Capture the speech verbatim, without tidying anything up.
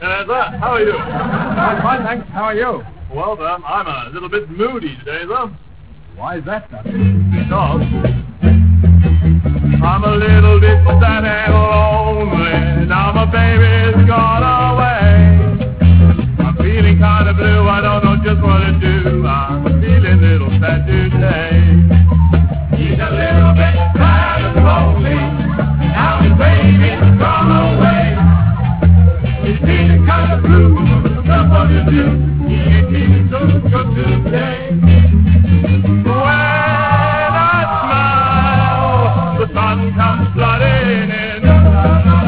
Ebenezer, how are you? I'm fine, thanks. How are you? Well, um, I'm a little bit moody today, though. Why is that, sir? Because I'm a little bit sad and lonely. Now my baby's gone away. I'm feeling kind of blue. I don't know just what to do. I'm feeling a little sad today. He's a little bit sad and lonely. Now his baby's gone away. He's feeling kind of blue. I don't know what to do. He ain't feeling so good today. When I smile, the sun comes flooding in.